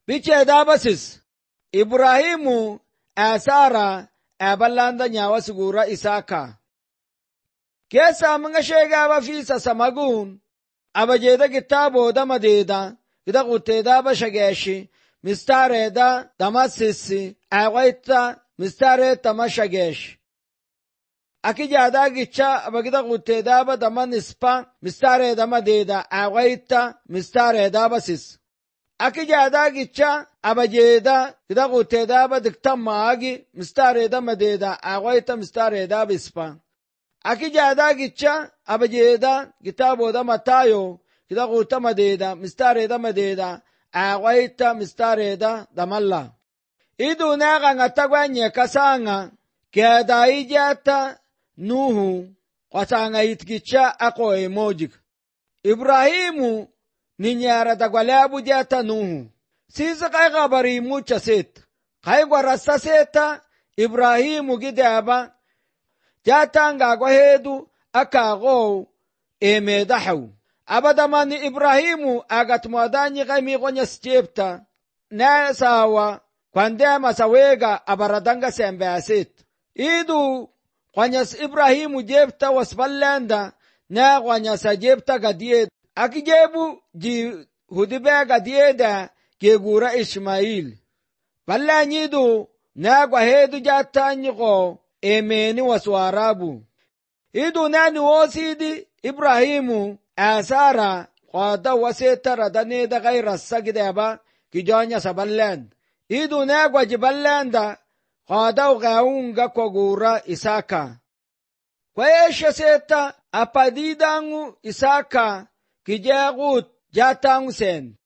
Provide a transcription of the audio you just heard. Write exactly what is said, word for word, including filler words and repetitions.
biche dabasis Ibrahimu asara abalanda nyawa sigura Isaka. Kesa mga shega ba fisa samagun abajeda kitabo dama deda kita kuteda ba shageshi mistare da damasisi awaita mistare tamashagesh akijada gicha abagida kuteda ba damanispa mistare dama deda awaita mistare da basis akijada gicha abajeda kita kuteda ba diktama agi mistare dama deda awaita mistare da bispa akijada gicha abajeda kitabo da matayo kita kutama deda mistare dama deda awaita mistare da damalla idu naga ngatagwanye kasanga keda ijata nuhu kwasanga itgicha ako emojik Ibrahimu ninyara dagwalabu jata nuhu sisa kai gabari mucha set kai gwarasa seta Ibrahimu gidaba jatanga gwahedu akago emedahu abadamani Ibrahimu agatmwadanyi gaimi gonya stepta na sawa kwandema sawega abaradanga sembe asit idu kwanyas Ibrahimu jebta wasballanda na kwanyasa jebta gadiyed akijebu ji hudibe gadiyeda kegura Ismail ballanyidu na gwahedu jatanyiko emeni waswarabu idu nani wosidi Ibrahimu asara qada wasetara daneda gaira sagidaba kijonya saballand idu negwa jiballanda qada gaunga kogura Isaka kwesha seta apadidangu Isaka kijagut jatangu sen